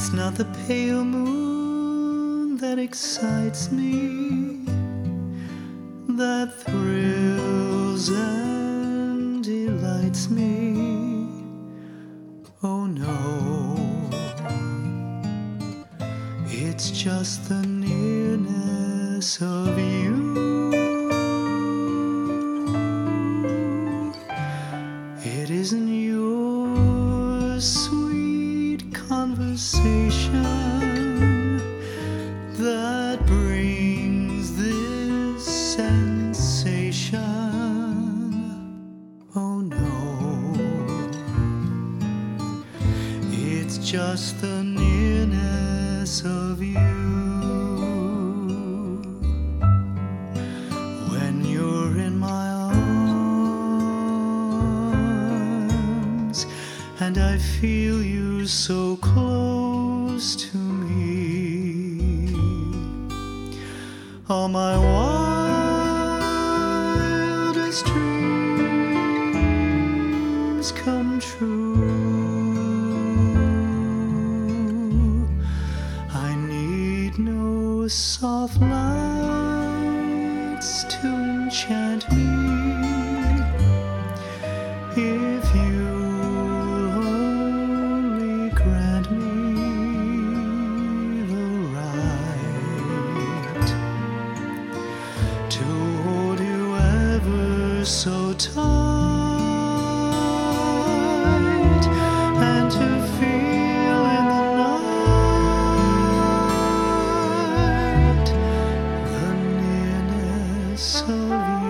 It's not the pale moon that excites me, that thrills and delights me. Oh no, it's just the nearness of you. It isn't your sweet conversation that brings this sensation. Oh no, it's just the nearness of you. When you're in my arms and I feel you so close to me, all my wildest dreams come true. I need no soft lights to enchant me. If you'll only grant me the right to hold you ever so tight and to feel in the night the nearness of you.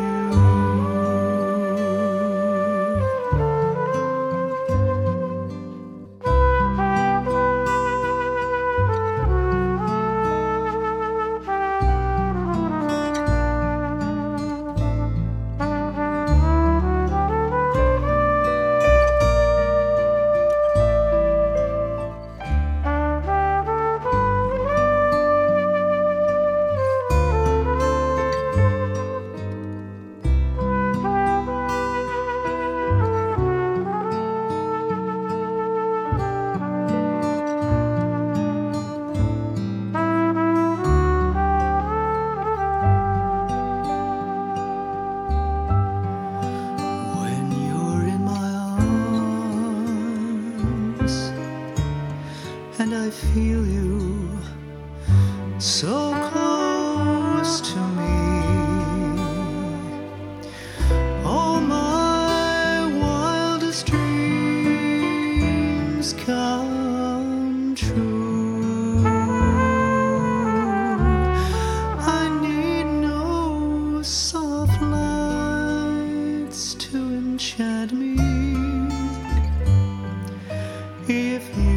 And I feel you so close to me, all my wildest dreams come true. I need no soft lights to enchant me. If you